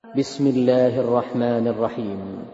بسم الله الرحمن الرحيم.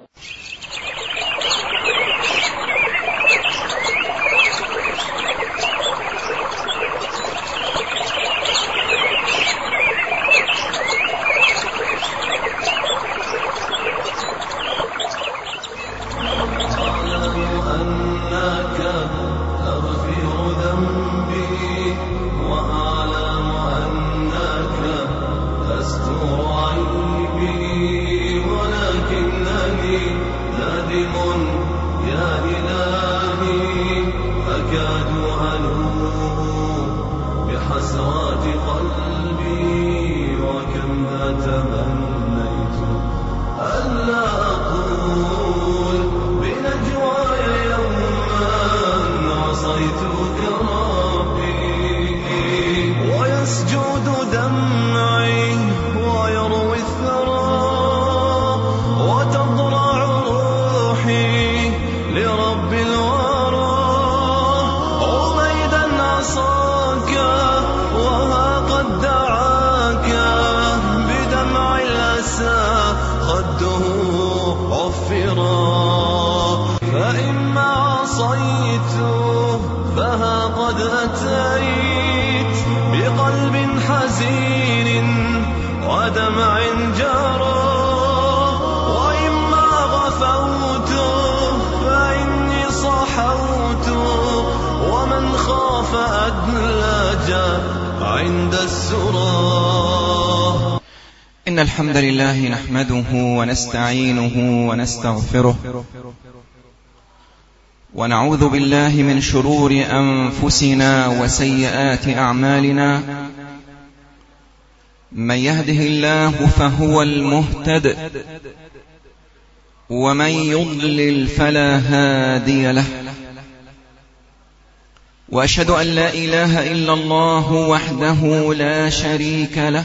إن الحمد لله نحمده ونستعينه ونستغفره ونعوذ بالله من شرور أنفسنا وسيئات أعمالنا. من يهده الله فهو المهتد ومن يضلل فلا هادي له. وأشهد أن لا إله إلا الله وحده لا شريك له،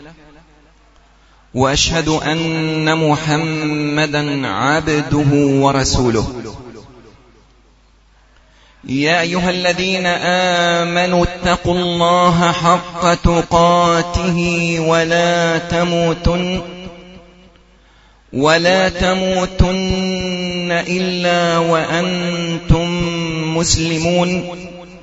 وأشهد أن محمدا عبده ورسوله. يا أيها الذين آمنوا اتقوا الله حق تقاته ولا تموتن إلا وأنتم مسلمون.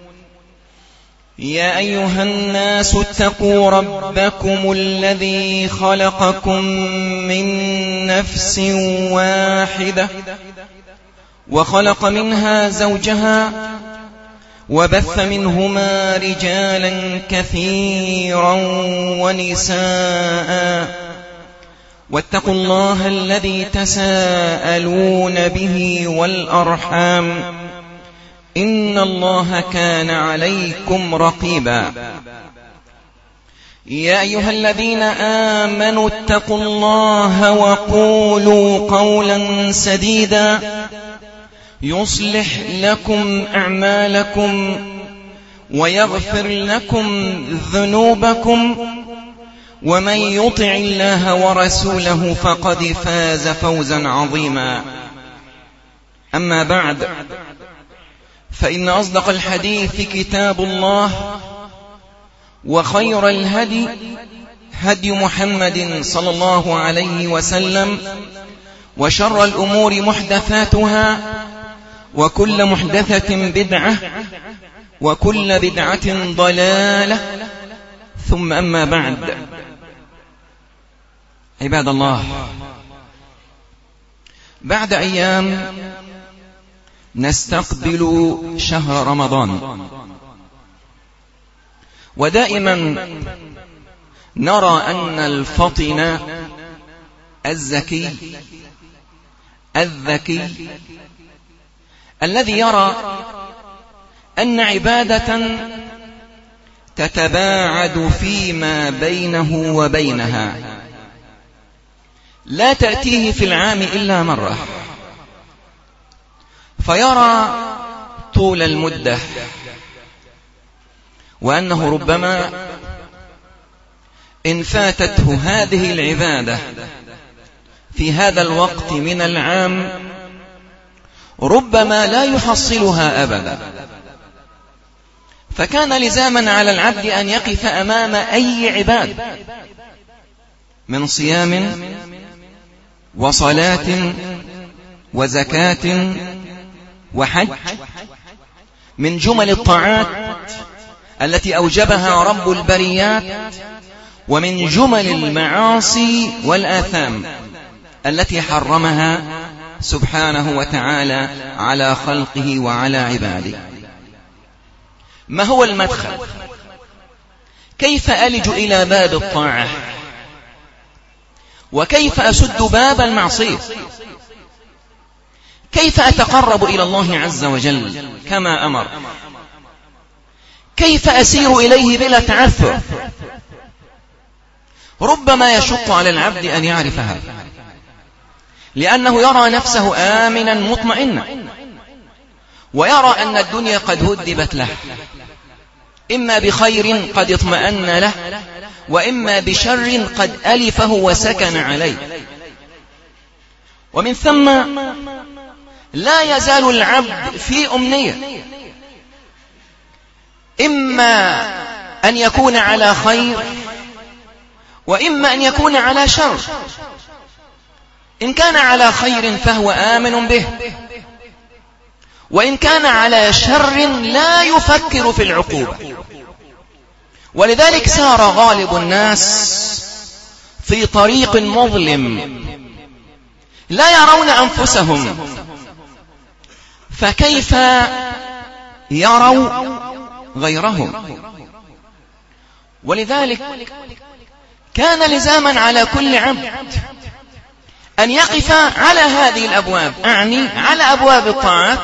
يا أيها الناس اتقوا ربكم الذي خلقكم من نفس واحدة وخلق منها زوجها وبث منهما رجالا كثيرا ونساء، واتقوا الله الذي تساءلون به والأرحام إن الله كان عليكم رقيبا. يا أيها الذين آمنوا اتقوا الله وقولوا قولا سديدا يصلح لكم أعمالكم ويغفر لكم ذنوبكم، ومن يطع الله ورسوله فقد فاز فوزا عظيما. أما بعد، فإن أصدق الحديث كتاب الله، وخير الهدي هدي محمد صلى الله عليه وسلم، وشر الأمور محدثاتها، وكل محدثة بدعة، وكل بدعة ضلالة، ثم أما بعد. عباد الله، بعد أيام نستقبل شهر رمضان، ودائما نرى أن الفطن الذكي الذي يرى أن عبادة تتباعد فيما بينه وبينها لا تأتيه في العام إلا مرة، فيرى طول المدة، وأنه ربما إن فاتته هذه العبادة في هذا الوقت من العام ربما لا يحصلها أبدا. فكان لزاما على العبد أن يقف أمام أي عبادة من صيام وصلاة وزكاة وحج، من جمل الطاعات التي أوجبها رب البريات، ومن جمل المعاصي والآثام التي حرمها سبحانه وتعالى على خلقه وعلى عباده. ما هو المدخل؟ كيف ألج إلى باب الطاعة؟ وكيف أسد باب المعصية؟ كيف أتقرب إلى الله عز وجل كما أمر؟ كيف أسير إليه بلا تعثر؟ ربما يشق على العبد أن يعرف هذا، لأنه يرى نفسه آمنا مطمئنا، ويرى أن الدنيا قد هدبت له، إما بخير قد اطمأن له، وإما بشر قد ألفه وسكن عليه. ومن ثم لا يزال العبد في أمنية، إما أن يكون على خير وإما أن يكون على شر. إن كان على خير فهو آمن به، وإن كان على شر لا يفكر في العقوبة. ولذلك سار غالب الناس في طريق مظلم لا يرون أنفسهم، فكيف يروا غيرهم؟ ولذلك كان لزاما على كل عبد أن يقف على هذه الأبواب، أعني على أبواب الطاعات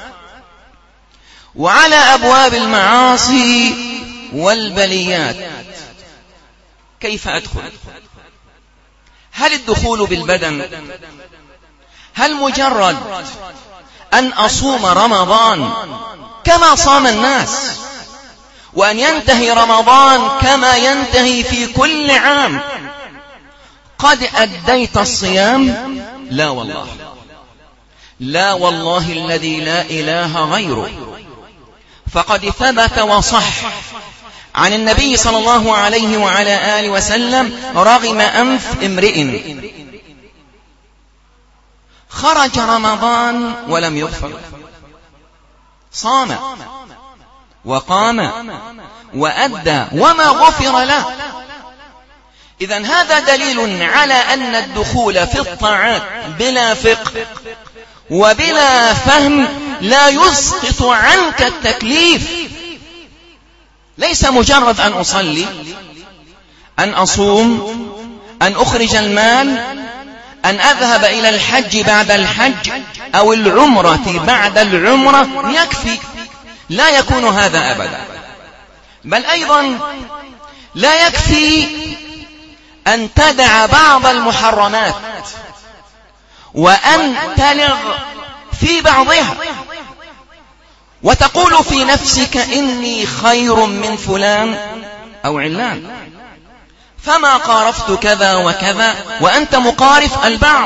وعلى أبواب المعاصي والبليات. كيف أدخل؟ هل الدخول بالبدن؟ هل مجرد أن أصوم رمضان كما صام الناس، وأن ينتهي رمضان كما ينتهي في كل عام قد أديت الصيام؟ لا والله، لا والله الذي لا إله غيره. فقد ثبت وصح عن النبي صلى الله عليه وعلى آله وسلم: رغم أنف امرئ خرج رمضان ولم يغفر، صام وقام وأدى وما غفر له. إذن هذا دليل على أن الدخول في الطاعات بلا فقه وبلا فهم لا يسقط عنك التكليف. ليس مجرد أن أصلي، أن أصوم، أن أخرج المال، أن أذهب إلى الحج بعد الحج أو العمرة بعد العمرة يكفي. لا يكون هذا أبدا. بل أيضا لا يكفي أن تدع بعض المحرمات وأن تلغ في بعضها وتقول في نفسك: إني خير من فلان أو علان، فما قارفت كذا وكذا، وأنت مقارف البعض.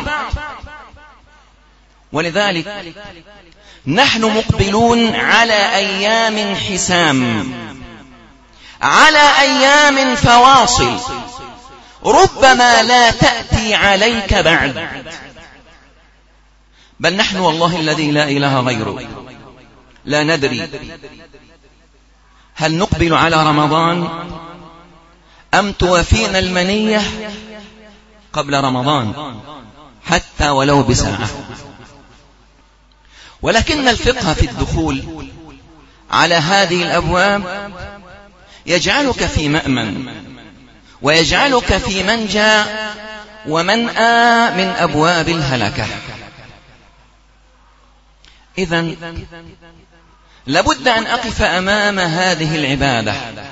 ولذلك نحن مقبلون على أيام حسام، على أيام فواصل ربما لا تأتي عليك بعد. بل نحن والله الذي لا إله غيره لا ندري هل نقبل على رمضان أم توافينا المنية قبل رمضان حتى ولو بساعة. ولكن الفقه في الدخول على هذه الأبواب يجعلك في مأمن، ويجعلك في منجى ومنأى من أبواب الهلكة. إذن لابد أن أقف أمام هذه العبادة،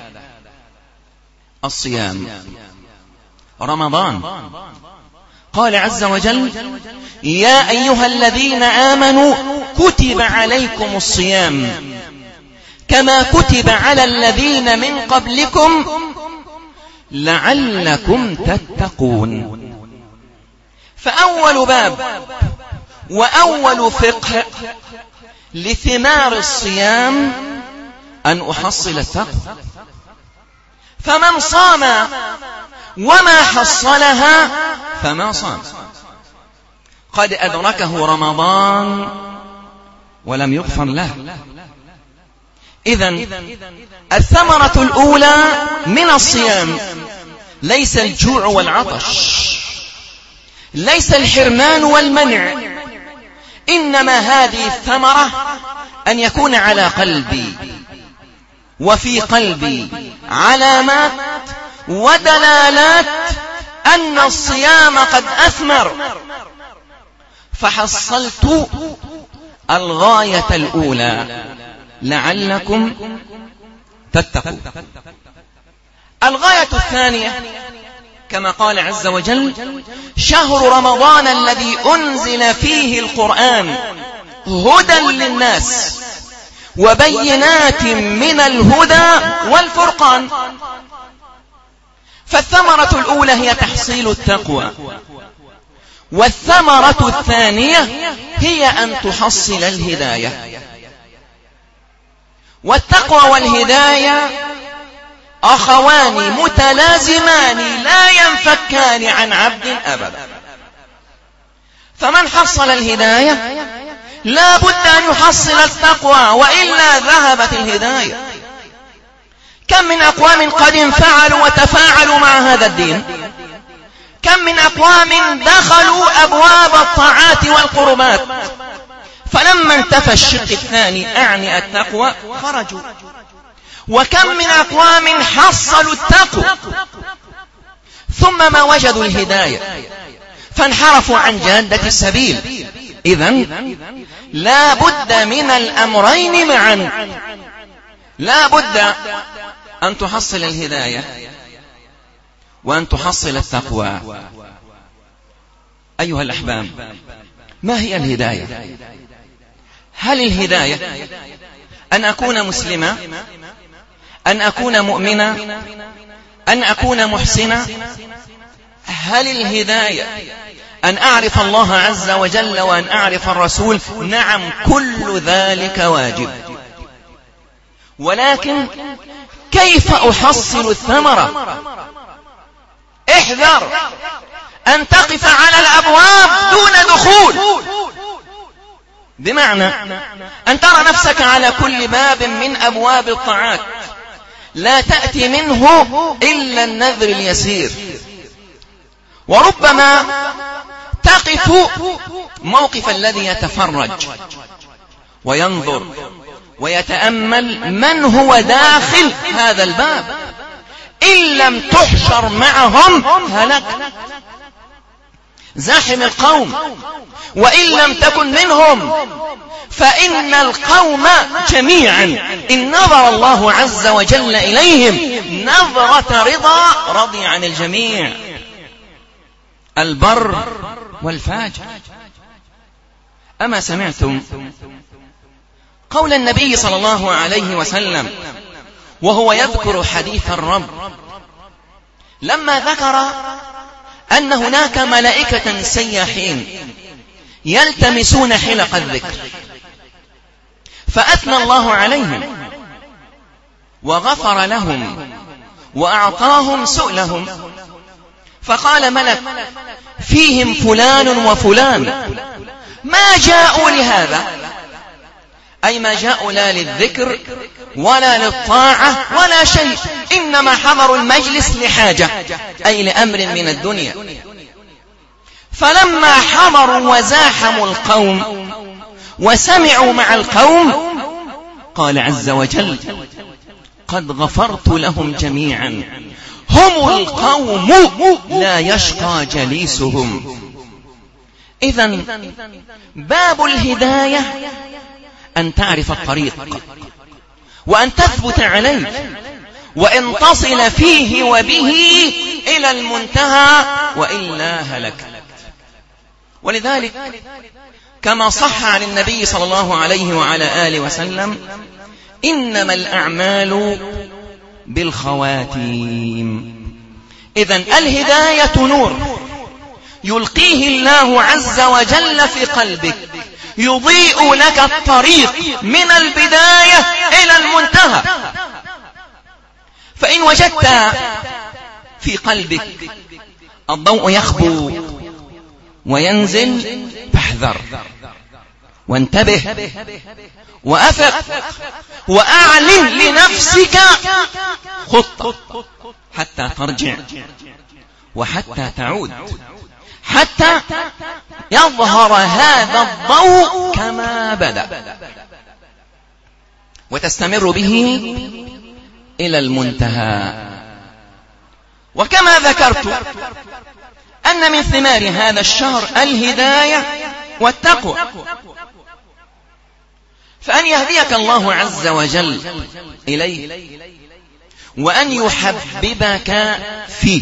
الصيام، رمضان. قال عز وجل: يا أيها الذين آمنوا كتب عليكم الصيام كما كتب على الذين من قبلكم لعلكم تتقون. فأول باب وأول فقه لثمار الصيام أن أحصل التقوى. فمن صام وما حصلها فما صام. قد أدركه رمضان ولم يغفر له. إذن الثمرة الأولى من الصيام ليس الجوع والعطش، ليس الحرمان والمنع، إنما هذه الثمرة أن يكون على قلبي وفي قلبي علامات ودلالات أن الصيام قد أثمر، فحصلت الغاية الأولى لعلكم تتقوا. الغاية الثانية كما قال عز وجل: شهر رمضان الذي أنزل فيه القرآن هدى للناس وبينات من الهدى والفرقان. فالثمرة الأولى هي تحصيل التقوى، والثمرة الثانية هي أن تحصل الهداية. والتقوى والهداية أخوان متلازمان لا ينفكان عن عبد أبدا. فمن حصل الهداية لا بد أن يحصل التقوى، وإلا ذهبت الهداية. كم من أقوام قد انفعلوا وتفاعلوا مع هذا الدين، كم من أقوام دخلوا أبواب الطاعات والقربات، فلما انتفى الشق الثاني أعني التقوى خرجوا. وكم من أقوام حصلوا التقوى ثم ما وجدوا الهداية فانحرفوا عن جادة السبيل. إذن لا بد من الأمرين معا، لا بد أن تحصل الهداية وأن تحصل التقوى. أيها الأحباب، ما هي الهداية؟ هل الهداية أن أكون مسلما، أن أكون مؤمنا، أن أكون محسنا؟ هل الهداية أن أعرف الله عز وجل وأن أعرف الرسول؟ نعم، كل ذلك واجب، ولكن كيف أحصل الثمرة؟ احذر أن تقف على الأبواب دون دخول، بمعنى أن ترى نفسك على كل باب من أبواب الطاعات لا تأتي منه إلا النذر اليسير، وربما تقف موقف الذي يتفرج وينظر ويتأمل من هو داخل هذا الباب. إن لم تحشر معهم هلك. زاحم القوم، وإن لم تكن منهم فإن القوم جميعا إن نظر الله عز وجل إليهم نظرة رضا رضي عن الجميع، البر والفاجر. أما سمعتم قول النبي صلى الله عليه وسلم وهو يذكر حديث الرب لما ذكر أن هناك ملائكة سياحين يلتمسون حلق الذكر، فأثنى الله عليهم وغفر لهم وأعطاهم سؤلهم، فقال ملك فيهم فلان وفلان ما جاءوا لهذا، أي ما جاءوا لا للذكر ولا للطاعة ولا شيء، إنما حضروا المجلس لحاجة، أي لأمر من الدنيا. فلما حضروا وزاحموا القوم وسمعوا مع القوم قال عز وجل قد غفرت لهم جميعا، هم القوم لا يشقى جليسهم. إذن باب الهداية أن تعرف الطريق وأن تثبت عليه وأن تصل فيه وبه إلى المنتهى، وإلا هلكت. ولذلك كما صح عن النبي صلى الله عليه وعلى آله وسلم إنما الأعمال بالخواتيم. إذن الهداية نور يلقيه الله عز وجل في قلبك، يضيء لك الطريق من البداية إلى المنتهى. فإن وجدت في قلبك الضوء يخبو وينزل، فاحذر وانتبه وأفق وأعلن لنفسك خطة حتى ترجع وحتى تعود، حتى يظهر هذا الضوء كما بدأ وتستمر به إلى المنتهى. وكما ذكرت أن من ثمار هذا الشهر الهداية والتقوى، فأن يهديك الله عز وجل إليه وأن يحببك فيه،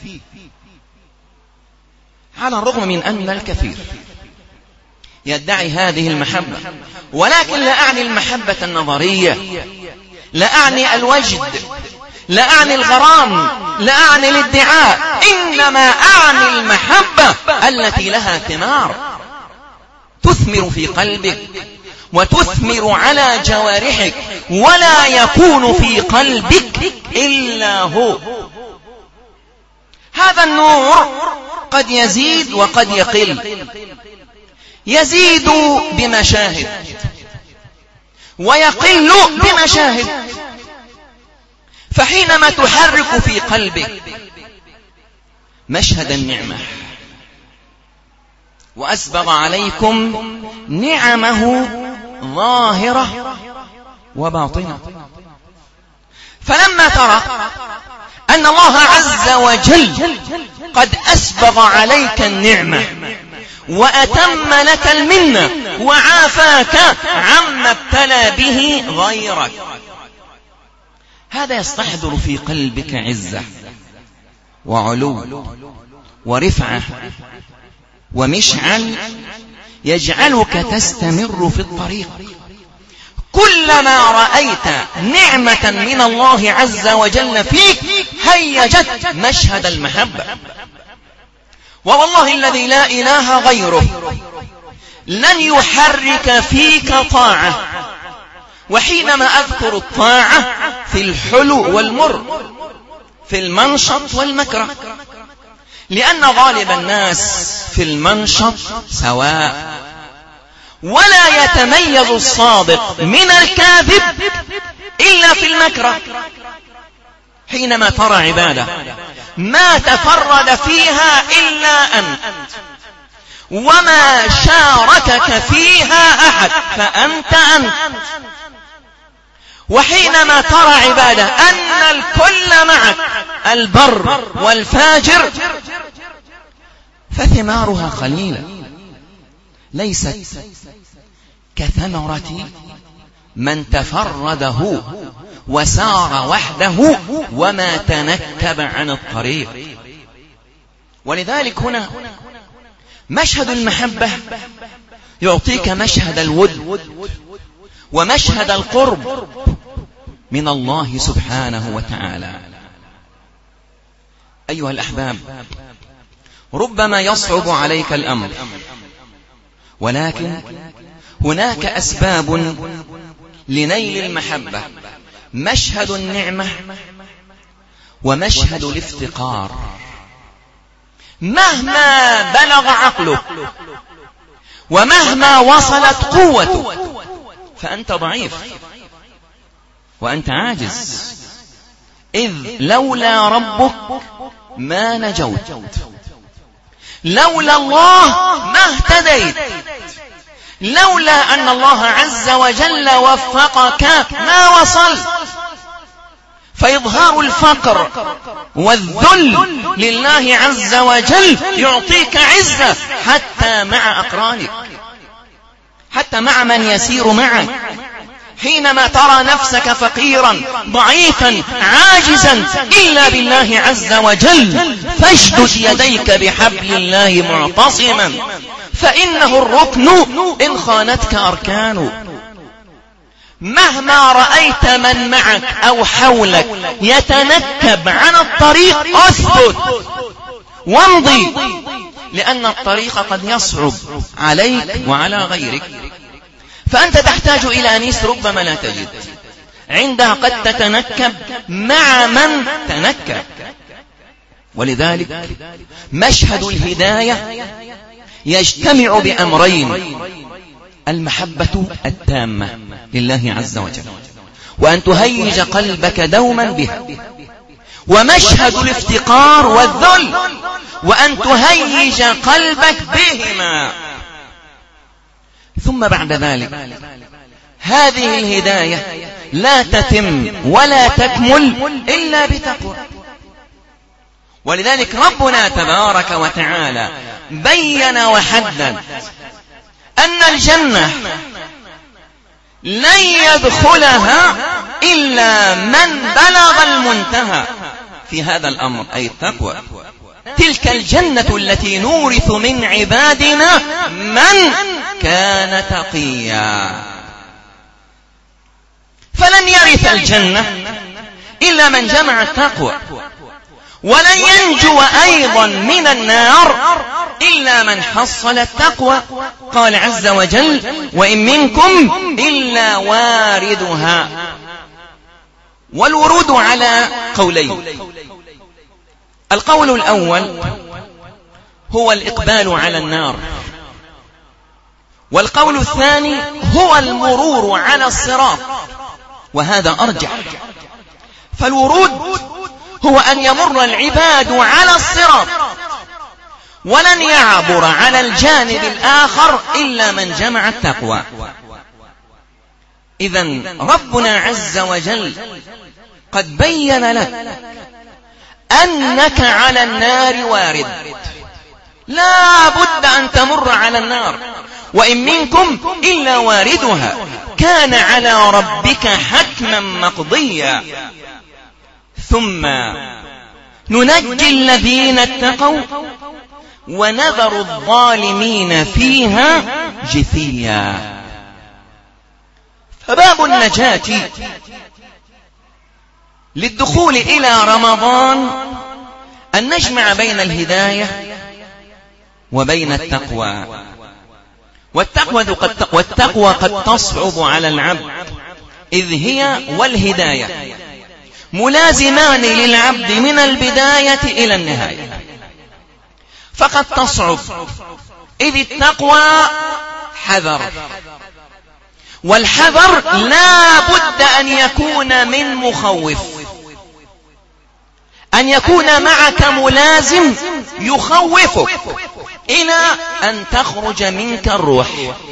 على الرغم من أن الكثير يدعي هذه المحبة، ولكن لا أعني المحبة النظرية، لا أعني الوجد، لا أعني الغرام، لا أعني الادعاء، إنما أعني المحبة التي لها ثمار تثمر في قلبك وتثمر على جوارحك، ولا يكون في قلبك إلا هو. هذا النور قد يزيد وقد يقل، يزيد بمشاهد ويقل بمشاهد. فحينما تحرك في قلبك مشهد النعمة وأسبغ عليكم نعمه ظاهرة وباطنة، فلما ترى أن الله عز وجل قد أسبغ عليك النعمة وأتم لك المنة وعافاك عما ابتلى به غيرك، هذا يستحضر في قلبك عزة وعلو ورفعة ومشعل يجعلك تستمر في الطريق. كلما رأيت نعمة من الله عز وجل فيك هيجت مشهد المحبة. ووالله الذي لا إله غيره لن يحرك فيك طاعة، وحينما أذكر الطاعة في الحلو والمر، في المنشط والمكره، لأن غالب الناس في المنشط سواء، ولا يتميز الصادق من الكاذب إلا في المكره. حينما ترى عبادة ما تفرد فيها إلا أنت وما شاركك فيها أحد فأنت أنت، وحينما ترى عبادة أن الكل معك البر والفاجر فثمارها قليلة، ليست كثمرة من تفرده وسار وحده وما تنكب عن الطريق. ولذلك هنا مشهد المحبة يعطيك مشهد الود ومشهد القرب من الله سبحانه وتعالى. أيها الأحباب، ربما يصعب عليك الأمر، ولكن هناك أسباب لنيل المحبة: مشهد النعمة ومشهد الافتقار. مهما بلغ عقلك ومهما وصلت قوتك فأنت ضعيف وأنت عاجز، إذ لولا ربك ما نجوت، لولا الله ما اهتديت، لولا أن الله عز وجل وفقك ما وصل. فإظهار الفقر والذل لله عز وجل يعطيك عزة حتى مع أقرانك، حتى مع من يسير معك. حينما ترى نفسك فقيرا ضعيفا عاجزا إلا بالله عز وجل فاشدد يديك بحبل الله معتصما، فإنه الركن إن خانتك أركانه. مهما رأيت من معك أو حولك يتنكب عن الطريق أثبت وامضي، لأن الطريق قد يصعب عليك وعلى غيرك. فأنت تحتاج إلى أنيس ربما لا تجد، عندها قد تتنكب مع من تنكب. ولذلك مشهد الهداية يجتمع بأمرين: المحبة التامة لله عز وجل، وأن تهيج قلبك دوما بها، ومشهد الافتقار والذل، وأن تهيج قلبك بهما. ثم بعد ذلك هذه الهداية لا تتم ولا تكمل إلا بتقوى. ولذلك ربنا تبارك وتعالى بين وحدد أن الجنة لن يدخلها إلا من بلغ المنتهى في هذا الأمر، أي التقوى. تلك الجنة التي نورث من عبادنا من كان تقيا. فلن يرث الجنة إلا من جمع التقوى، ولن ينجو أيضا من النار إلا من حصل التقوى. قال عز وجل: وإن منكم إلا واردها. والورود على قولين: القول الأول هو الإقبال على النار، والقول الثاني هو المرور على الصراط، وهذا أرجح. فالورود هو أن يمر العباد على الصراط، ولن يعبر على الجانب الآخر إلا من جمع التقوى. إذن ربنا عز وجل قد بين لك أنك على النار وارد، لا بد أن تمر على النار. وإن منكم إلا واردها كان على ربك حتما مقضيا. ثم ننجي الذين اتقوا ونذر الظالمين فيها جثيا. فباب النجاة للدخول إلى رمضان أن نجمع بين الهداية وبين التقوى. والتقوى قد تصعب على العبد، إذ هي والهداية ملازمان للعبد من البداية إلى النهاية، فقد تصعب، إذ التقوى حذر، والحذر لا بد أن يكون من مخوف، أن يكون معك ملازم يخوفك إلى أن تخرج منك الروح.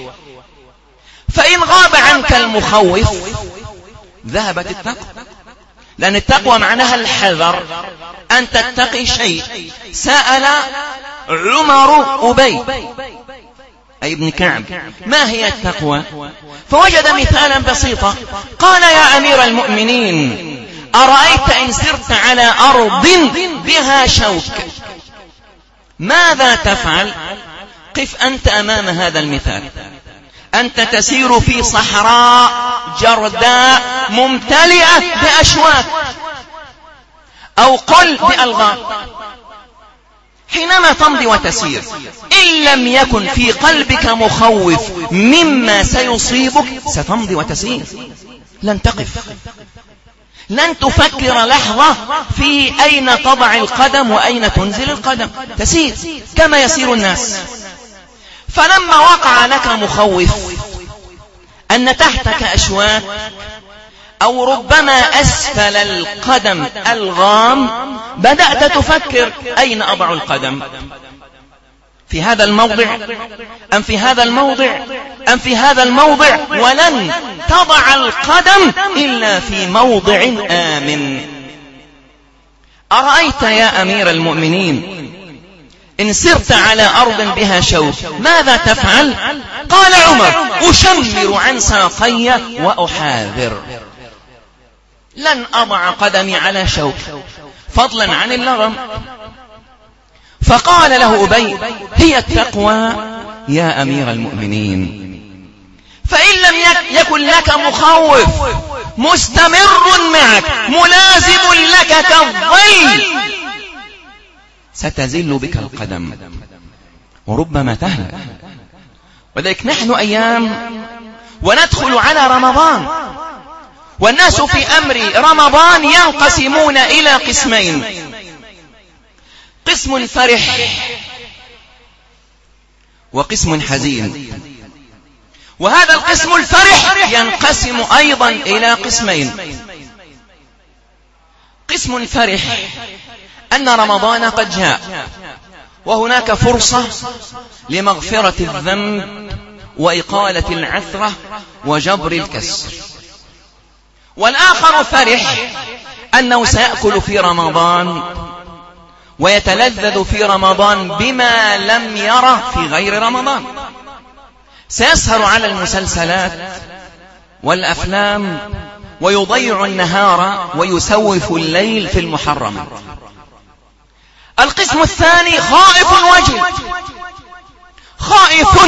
فإن غاب عنك المخوف ذهبت التقوى، لأن التقوى معناها الحذر، أن تتقي شيء. سأل عمر أبي أي ابن كعب: ما هي التقوى؟ فوجد مثالا بسيطا، قال: يا أمير المؤمنين، أرأيت إن سرت على أرض بها شوك ماذا تفعل؟ قف أنت أمام هذا المثال، أنت تسير في صحراء جرداء ممتلئة بأشواك، أو قل بألغام. حينما تمضي وتسير إن لم يكن في قلبك مخوف مما سيصيبك ستمضي وتسير، لن تقف، لن تفكر لحظة في أين تضع القدم وأين تنزل القدم، تسير كما يسير الناس. فلما وقع لك مخوف أن تحتك أشواك أو ربما أسفل القدم ألغام، بدأت تفكر أين أضع القدم، في هذا الموضع أم في هذا الموضع أم في هذا الموضع، ولن تضع القدم إلا في موضع آمن. أرأيت يا أمير المؤمنين إن سرت على أرض بها شوك ماذا تفعل؟ قال عمر: أشمر عن ساقي وأحاذر، لن أضع قدمي على شوك فضلا عن اللغم. فقال له أبي: هي التقوى يا أمير المؤمنين. فإن لم يكن لك مخوف مستمر معك ملازم لك كالظل ستزل بك القدم وربما تهلك. وذلك نحن أيام وندخل على رمضان، والناس في أمر رمضان ينقسمون إلى قسمين: قسم فرح وقسم حزين، وهذا القسم الفرح ينقسم أيضا إلى قسمين. قسم الفرح أن رمضان قد جاء وهناك فرصة لمغفرة الذنب وإقالة العثرة وجبر الكسر. والآخر فرح أنه سيأكل في رمضان ويتلذذ في رمضان بما لم يره في غير رمضان، سيسهر على المسلسلات والأفلام ويضيع النهار ويسوف الليل في المحرم. القسم الثاني خائف وجل، خائف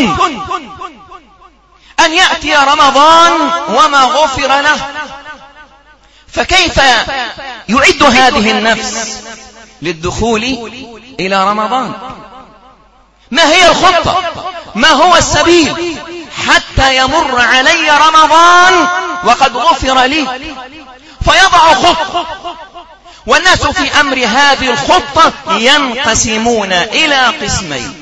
أن يأتي رمضان وما غفر له، فكيف يعد هذه النفس للدخول إلى رمضان؟ ما هي الخطة؟ ما هو السبيل حتى يمر علي رمضان وقد غفر لي؟ فيضع خطة، والناس في أمر هذه الخطة ينقسمون إلى قسمين.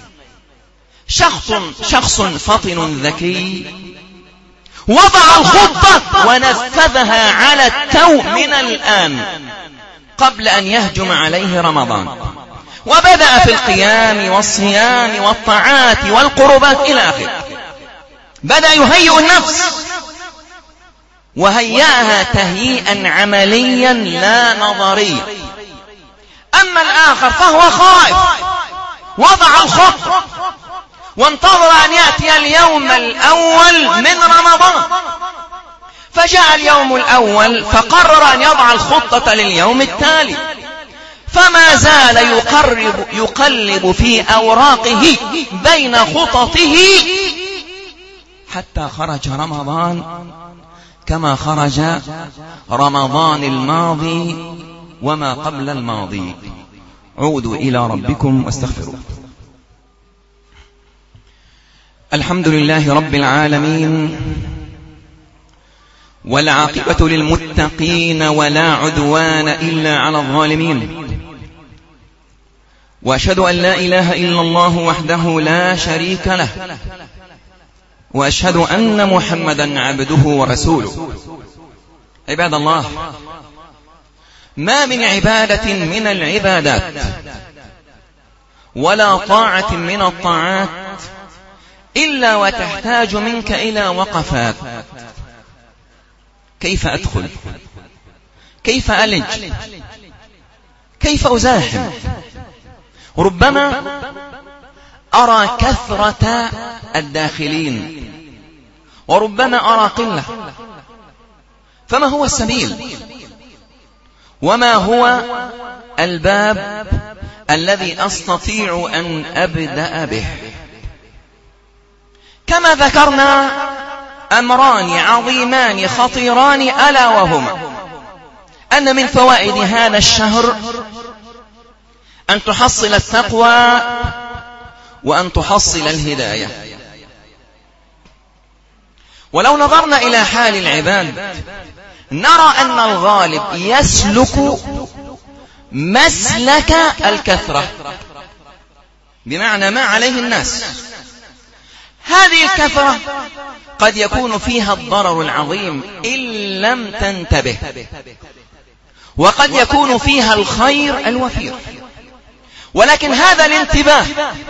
شخص فطن ذكي وضع الخطة ونفذها على التو من الآن قبل أن يهجم عليه رمضان، وبدأ في القيام والصيام والطاعات والقربات إلى آخره. بدأ يهيئ النفس وهيئها تهيئا عمليا لا نظريا. أما الآخر فهو خائف، وضع الخطة وانتظر أن يأتي اليوم الأول من رمضان، فجاء اليوم الأول فقرر أن يضع الخطة لليوم التالي، فما زال يقلب في أوراقه بين خططه حتى خرج رمضان كما خرج رمضان الماضي وما قبل الماضي. عودوا إلى ربكم واستغفروا. الحمد لله رب العالمين، والعاقبة للمتقين ولا عدوان إلا على الظالمين، وأشهد أن لا إله إلا الله وحده لا شريك له، وأشهد أن محمدا عبده ورسوله. عباد الله، ما من عبادة من العبادات ولا طاعة من الطاعات إلا وتحتاج منك إلى وقفات. كيف أدخل؟ كيف ألج؟ كيف أزاحم؟ ربما أرى كثرة الداخلين وربما أرى قلة، فما هو السبيل؟ وما هو الباب الذي أستطيع أن أبدأ به؟ كما ذكرنا أمران عظيمان خطيران، ألا وهما أن من فوائد هذا الشهر أن تحصل التقوى وأن تحصل الهداية. ولو نظرنا إلى حال العباد نرى أن الغالب يسلك مسلك الكثرة، بمعنى ما عليه الناس. هذه الكثرة قد يكون فيها الضرر العظيم إن لم تنتبه، وقد يكون فيها الخير الوفير، ولكن هذا الانتباه.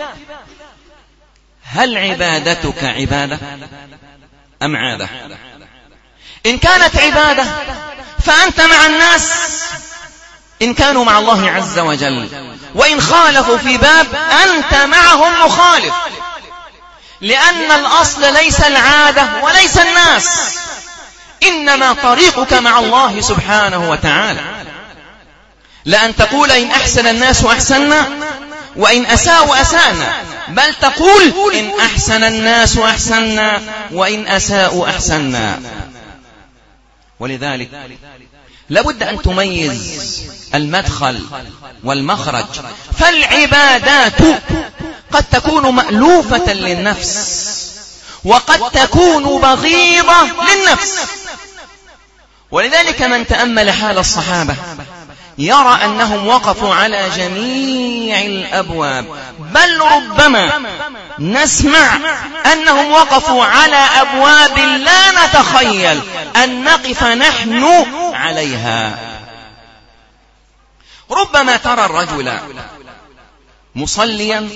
هل عبادتك عبادة أم عادة؟ إن كانت عبادة فأنت مع الناس إن كانوا مع الله عز وجل، وإن خالفوا في باب أنت معهم مخالف، لأن الأصل ليس العادة وليس الناس، إنما طريقك مع الله سبحانه وتعالى. لأن تقول إن أحسن الناس أحسننا وإن أساءوا أساءنا، بل تقول إن أحسن الناس أحسننا وإن أساءوا أحسننا. ولذلك لابد أن تميز المدخل والمخرج، فالعبادات قد تكون مألوفة للنفس وقد تكون بغيضة للنفس. ولذلك من تأمل حال الصحابة يرى أنهم وقفوا على جميع الأبواب، بل ربما نسمع أنهم وقفوا على أبواب لا نتخيل أن نقف نحن عليها. ربما ترى الرجل مصليا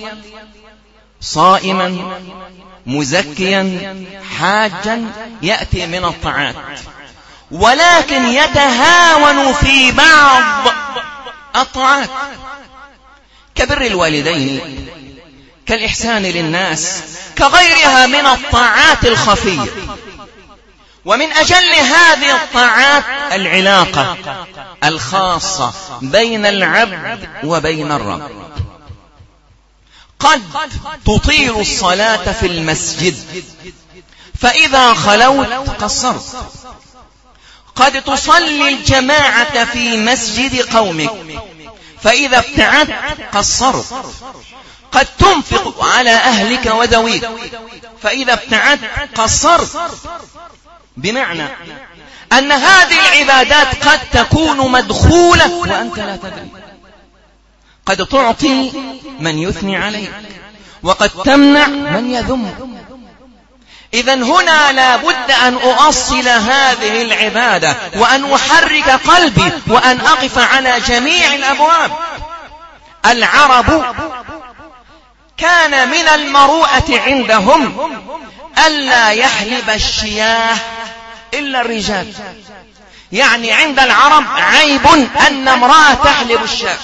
صائما مزكيا حاجا يأتي من الطاعات، ولكن يتهاون في بعض الطاعات كبر الوالدين، كالإحسان للناس، كغيرها من الطاعات الخفية. ومن أجل هذه الطاعات العلاقة الخاصة بين العبد وبين الرب. قد تطيل الصلاة في المسجد فإذا خلوت قصرت، قد تصلي الجماعة في مسجد قومك فإذا ابتعدت قصرت، قد تنفق على أهلك وذويك فإذا ابتعدت قصرت. بمعنى أن هذه العبادات قد تكون مدخولة وأنت لا تدري، قد تعطي من يثني عليك وقد تمنع من يذم. إذن هنا لا بد أن أؤصل هذه العبادة وأن أحرك قلبي وأن أقف على جميع الأبواب. العرب كان من المروءة عندهم ألا يحلب الشياه إلا الرجال، يعني عند العرب عيب أن امرأة تحلب الشاة.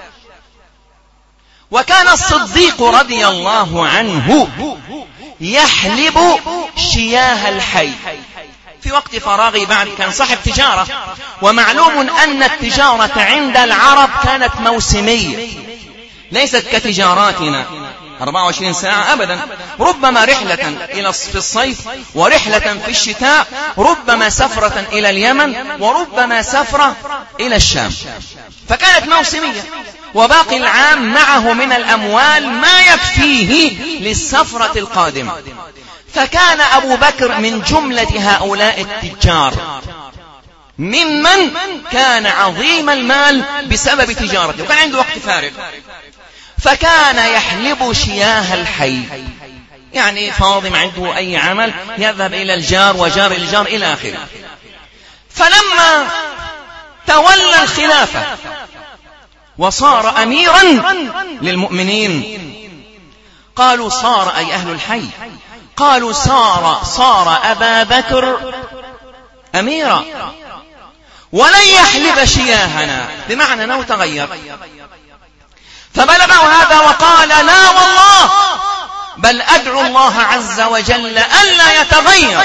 وكان الصديق رضي الله عنه يحلب شياه الحي في وقت فراغي، بعد كان صاحب تجارة، ومعلوم أن التجارة عند العرب كانت موسمية ليست كتجاراتنا 24 ساعة أبدا، ربما رحلة في الصيف ورحلة في الشتاء، ربما سفرة إلى اليمن وربما سفرة إلى الشام، فكانت موسمية، وباقي العام معه من الأموال ما يكفيه للسفرة القادمة. فكان أبو بكر من جملة هؤلاء التجار، ممن كان عظيم المال بسبب تجارته وكان عنده وقت فارغ، فكان يحلب شياه الحي، يعني فاضي ما عنده أي عمل يذهب إلى الجار وجار الجار إلى آخره. فلما تولى الخلافة وصار أميرا للمؤمنين، قالوا صار أي أهل الحي، قالوا صار أبا بكر أميرا ولن يحلب شياهنا، بمعنى أنه تغير. فبلغوا هذا وقال لا والله بل أدعو الله عز وجل ألا يتغير،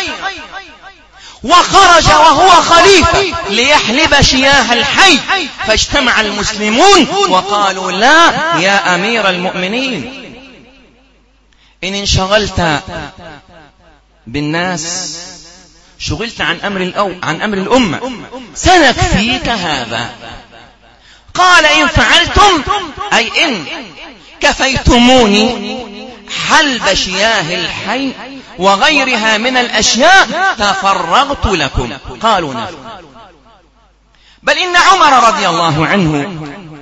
وخرج وهو خليفة ليحلب شياه الحي، فاجتمع المسلمون وقالوا لا يا أمير المؤمنين، إن انشغلت بالناس شغلت عن أمر الأمة سنكفيك هذا. قال إن فعلتم أي إن كفيتموني حلب شياه الحي وغيرها من الأشياء تفرغت لكم. قالوا نعم. بل إن عمر رضي الله عنه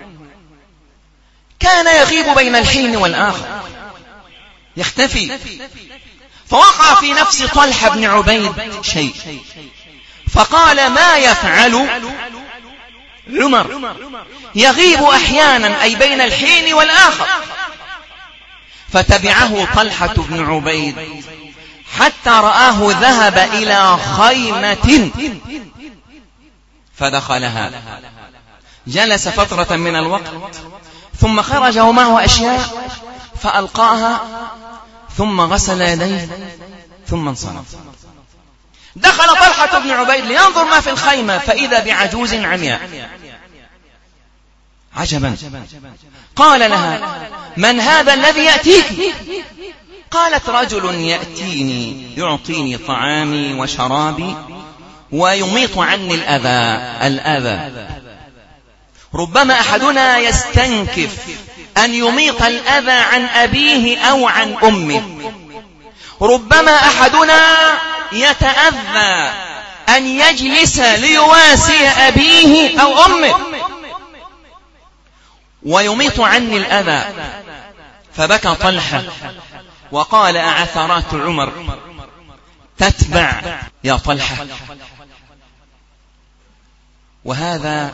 كان يغيب بين الحين والآخر، يختفي، فوقع في نفس طلحة بن عبيد شيء، فقال ما يفعل عمر يغيب أحيانا أي بين الحين والآخر. فتبعه طلحة بن عبيد حتى رآه ذهب إلى خيمة فدخلها، جلس فترة من الوقت ثم خرج ومعه أشياء فألقاها ثم غسل يديه ثم انصرف. دخل طلحة بن عبيد لينظر ما في الخيمة فإذا بعجوز عمياء. عجبا، قال لها من هذا الذي يأتيك؟ قالت رجل يأتيني يعطيني طعامي وشرابي ويميط عني الأذى. ربما أحدنا يستنكف أن يميط الأذى عن أبيه أو عن أمه، ربما أحدنا يتأذى أن يجلس ليواسي أبيه أو أمه، ويميط عني الأذى. فبكى طلحة وقال: أعثرات عمر تتبع يا طلحة؟ وهذا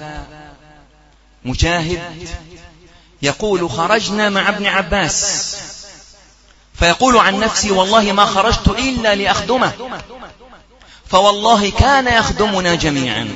مجاهد يقول: خرجنا مع ابن عباس، فيقول عن نفسي: والله ما خرجت إلا لأخدمه، فوالله كان يخدمنا جميعا.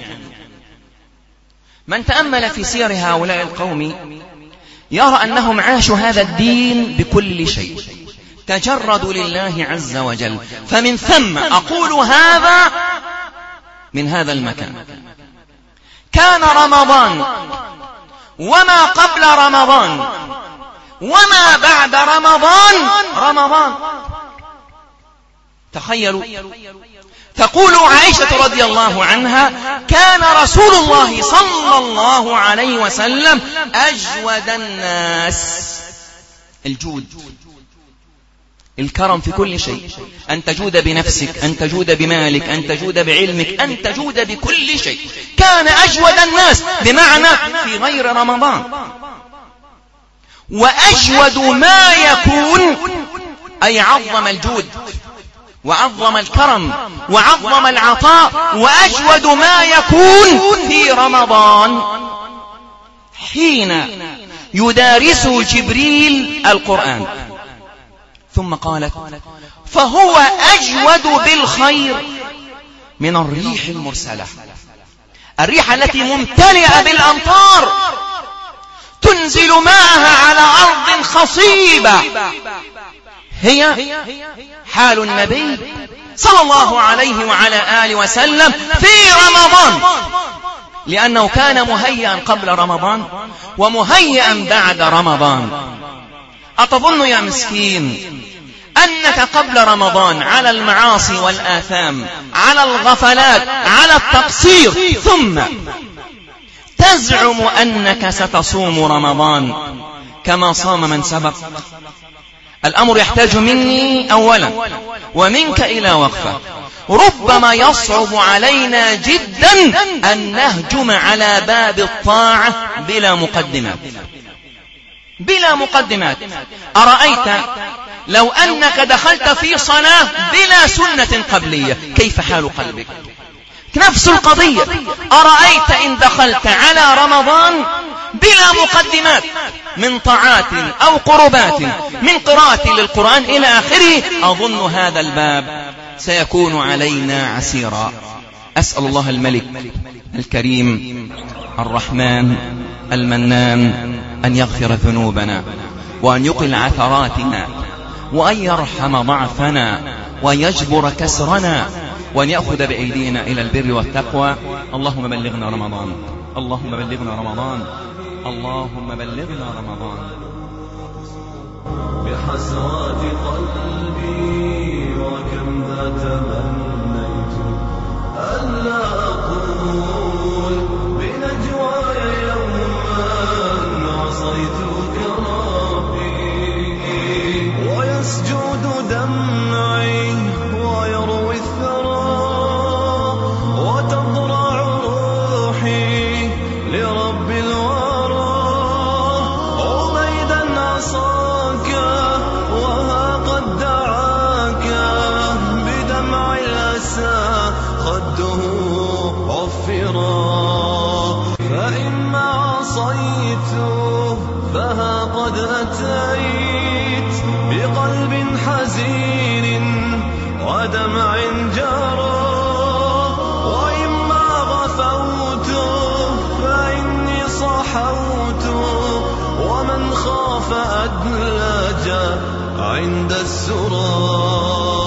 من تأمل في سير هؤلاء القوم يرى أنهم عاشوا هذا الدين بكل شيء، تجردوا لله عز وجل. فمن ثم أقول هذا من هذا المكان. كان رمضان وما قبل رمضان وما بعد رمضان. تخيلوا. تقول عائشة رضي الله عنها: كان رسول الله صلى الله عليه وسلم أجود الناس. الجود، الكرم في كل شيء، أن تجود بنفسك، أن تجود بمالك، أن تجود بعلمك، أن تجود بكل شيء. كان أجود الناس بمعنى في غير رمضان. وأجود ما يكون أي عظم الجود وعظم الكرم وعظم العطاء، وأجود ما يكون في رمضان حين يدارس جبريل القرآن. ثم قالت: فهو أجود بالخير من الريح المرسلة. الريح التي ممتلئة بالأمطار تنزل ماءها على أرض خصيبة. هي حال النبي صلى الله عليه وعلى آله وسلم في رمضان، لأنه كان مهيئا قبل رمضان ومهيئا بعد رمضان. أتظن يا مسكين أنك قبل رمضان على المعاصي والآثام، على الغفلات، على التقصير، ثم تزعم أنك ستصوم رمضان كما صام من سبق؟ الأمر يحتاج مني أولا ومنك إلى وقفة. ربما يصعب علينا جدا أن نهجم على باب الطاعة بلا مقدمات. أرأيت لو أنك دخلت في صلاة بلا سنة قبلية، كيف حال قلبك؟ نفس القضية. أرأيت إن دخلت على رمضان بلا مقدمات من طاعات أو قربات، من قراءة للقرآن إلى آخره، أظن هذا الباب سيكون علينا عسيرا. أسأل الله الملك الكريم الرحمن المنان أن يغفر ذنوبنا وأن يقل عثراتنا وأن يرحم ضعفنا وأن يجبر كسرنا وأن يأخذ بأيدينا إلى البر والتقوى. اللهم بلغنا رمضان، اللهم بلغنا رمضان، اللهم بلغنا رمضان. بحسرات قلبي وكم ذا تمنيت ألا أقول بنجواي يوما عصيتك ربي، ويسجد دمعي ويروي الثرى وتضرع روحي لرب الورى. عبيدا عصاك وها قد دعاك بدمع الأسى خده عفرا. فإما عصيت فها قد أتيت بقلب حزين ودمع جرى. وإما غفوت فإني صحوت، ومن خاف أدلج عند السرى.